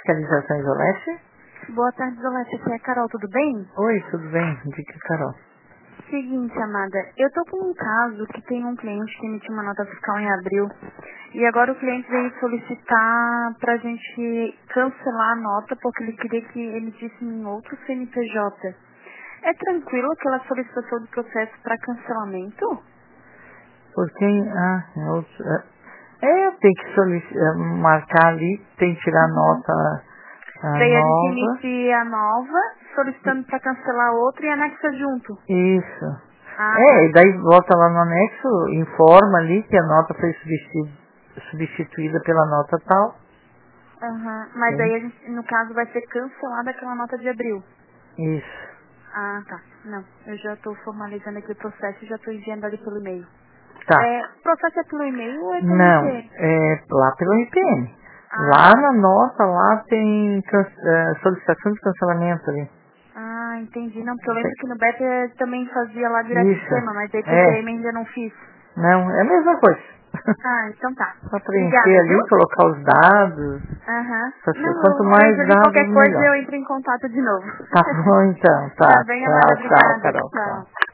Fiscalização Isoleste? Boa tarde, Isoleste. Aqui é a Carol, tudo bem? Oi, tudo bem? Diga, Carol. Seguinte, amada, eu tô com um caso que tem um cliente que emitiu uma nota fiscal em abril e agora o cliente veio solicitar pra gente cancelar a nota porque ele queria que emitisse em outro CNPJ. É tranquilo aquela solicitação do processo para cancelamento? Porque, tem que marcar ali, tem que tirar a nota Daí a gente nova. emitir a nova, solicitando para cancelar a outra e anexa junto. Isso. Ah, E daí volta lá no anexo, informa ali que a nota foi substituída pela nota tal. Mas Sim. daí a gente, no caso, vai ser cancelada aquela nota de abril. Isso. Ah, tá. Não, eu já estou formalizando aqui o processo e já estou enviando ali pelo e-mail. Tá. O processo é pelo e-mail ou é pelo Não, IPN? é lá pelo IPN. Ah, Lá na nota, lá tem solicitação de cancelamento ali. Entendi. Não, porque eu lembro que no BEP eu também fazia lá direto do Isso. sistema, mas aí com o IPN ainda não fiz. Não, é a mesma coisa. Então tá. Só preencher Obrigada, viu? ali, colocar os dados. Quanto Não, mais de dados, qualquer coisa melhor. eu entro em contato de novo. Tá bom então, tá. Tá bem, amada. Tchau, Obrigada. Carol. Tchau.